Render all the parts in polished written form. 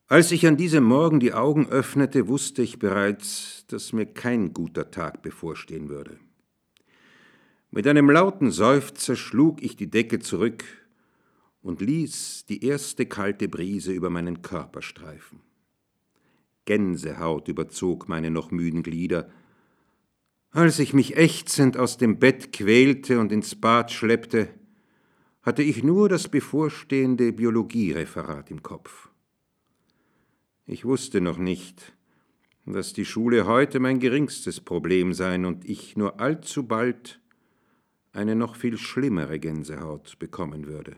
Als ich an diesem Morgen die Augen öffnete, wusste ich bereits, dass mir kein guter Tag bevorstehen würde. Mit einem lauten Seufzer schlug ich die Decke zurück und ließ die erste kalte Brise über meinen Körper streifen. Gänsehaut überzog meine noch müden Glieder. Als ich mich ächzend aus dem Bett quälte und ins Bad schleppte, hatte ich nur das bevorstehende Biologiereferat im Kopf. Ich wusste noch nicht, dass die Schule heute mein geringstes Problem sein und ich nur allzu bald eine noch viel schlimmere Gänsehaut bekommen würde.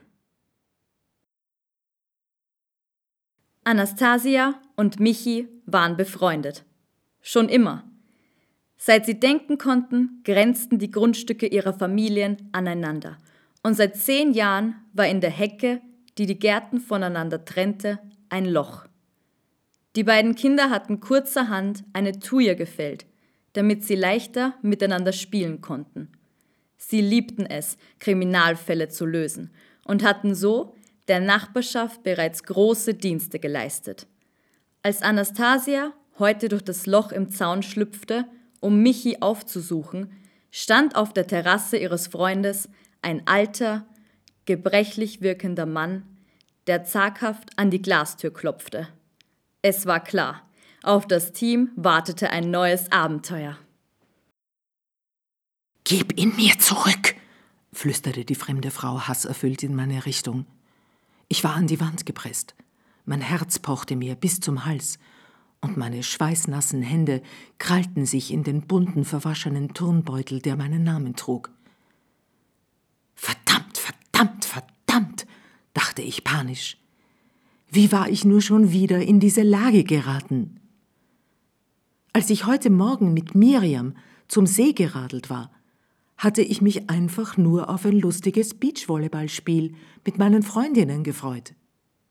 Anastasia und Michi waren befreundet. Schon immer. Seit sie denken konnten, grenzten die Grundstücke ihrer Familien aneinander. Und seit 10 Jahren war in der Hecke, die die Gärten voneinander trennte, ein Loch. Die beiden Kinder hatten kurzerhand eine Thuja gefällt, damit sie leichter miteinander spielen konnten. Sie liebten es, Kriminalfälle zu lösen und hatten so der Nachbarschaft bereits große Dienste geleistet. Als Anastasia heute durch das Loch im Zaun schlüpfte, um Michi aufzusuchen, stand auf der Terrasse ihres Freundes ein alter, gebrechlich wirkender Mann, der zaghaft an die Glastür klopfte. Es war klar, auf das Team wartete ein neues Abenteuer. »Gib ihn mir zurück«, flüsterte die fremde Frau hasserfüllt in meine Richtung. Ich war an die Wand gepresst. Mein Herz pochte mir bis zum Hals und meine schweißnassen Hände krallten sich in den bunten, verwaschenen Turnbeutel, der meinen Namen trug. »Verdammt, verdammt, verdammt«, dachte ich panisch. Wie war ich nur schon wieder in diese Lage geraten? Als ich heute Morgen mit Miriam zum See geradelt war, hatte ich mich einfach nur auf ein lustiges Beachvolleyballspiel mit meinen Freundinnen gefreut.